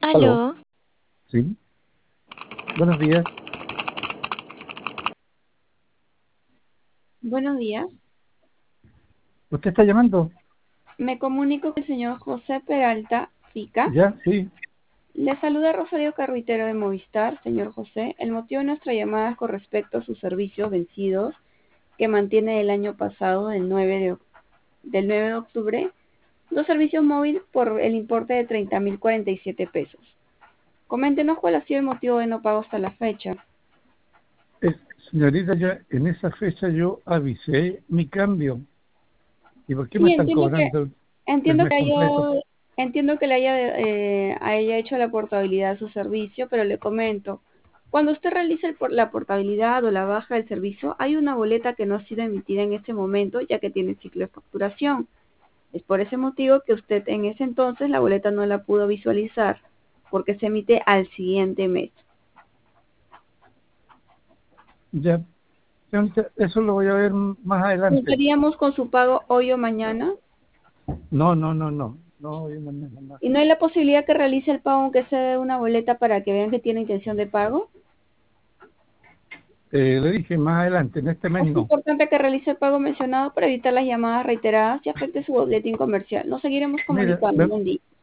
Aló, Aló, sí, buenos días. Buenos días. ¿Usted está llamando? Me comunico con el señor José Peralta Pica. ¿Ya? Sí. Le saluda Rosario Carruitero de Movistar, señor José. El motivo de nuestra llamada es con respecto a sus servicios vencidos que mantiene el año pasado, del 9 de octubre, dos servicios móviles por el importe de 30.047 pesos. Coméntenos cuál ha sido el motivo de no pago hasta la fecha. Eh, Señorita, en esa fecha yo avisé mi cambio. ¿Y por qué me Sí, están cobrando el entiendo mes que completo? entiendo que le haya hecho la portabilidad a su servicio, pero le comento, cuando usted realiza la portabilidad o la baja del servicio, hay una boleta que no ha sido emitida en este momento, ya que tiene ciclo de facturación. Es por ese motivo que usted en ese entonces la boleta no la pudo visualizar, porque se emite al siguiente mes. Ya, señorita, eso lo voy a ver más adelante. ¿Contaríamos con su pago hoy o mañana? No, no, no, no. No, yo no, no. ¿Y no hay la posibilidad que realice el pago aunque sea de una boleta para que vean que tiene intención de pago? Le dije más adelante, en este mes Es no. importante que realice el pago mencionado para evitar las llamadas reiteradas y afecte su boletín comercial. Nos seguiremos Mira, comunicando. Buen día.